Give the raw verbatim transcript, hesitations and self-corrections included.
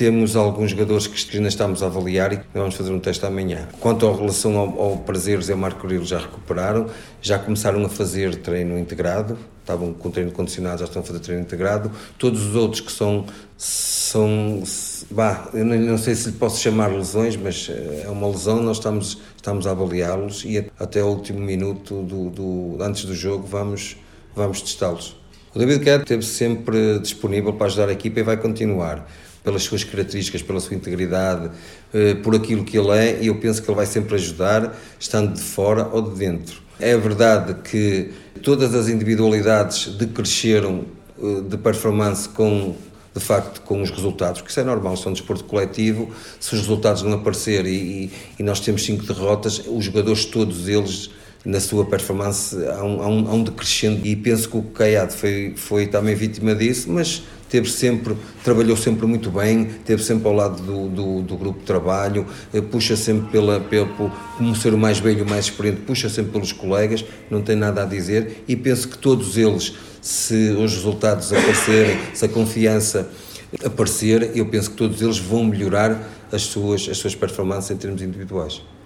temos alguns jogadores que ainda estamos a avaliar e que vamos fazer um teste amanhã. Quanto à relação ao, ao Prazer, José Marco Grilo já recuperaram, já começaram a fazer treino integrado, estavam com treino condicionado, já estão a fazer treino integrado. Todos os outros que são, são bah, eu não, não sei se lhe posso chamar lesões, mas é uma lesão, nós estamos, estamos a avaliá-los e até o último minuto do, do, antes do jogo vamos, vamos testá-los. O David Quer esteve sempre disponível para ajudar a equipa e vai continuar, pelas suas características, pela sua integridade, por aquilo que ele é, e eu penso que ele vai sempre ajudar, estando de fora ou de dentro. É verdade que todas as individualidades decresceram de performance com, de facto, com os resultados, porque isso é normal, são um desporto coletivo, se os resultados não aparecerem e, e nós temos cinco derrotas, os jogadores todos eles, na sua performance, há um, há um, há um decrescendo, e penso que o Caiado foi, foi também vítima disso, mas teve sempre, trabalhou sempre muito bem, esteve sempre ao lado do, do, do grupo de trabalho, puxa sempre pela, pela, como ser o mais velho, o mais experiente, puxa sempre pelos colegas, não tem nada a dizer, e penso que todos eles, se os resultados aparecerem, se a confiança aparecer, eu penso que todos eles vão melhorar as suas, as suas performances em termos individuais.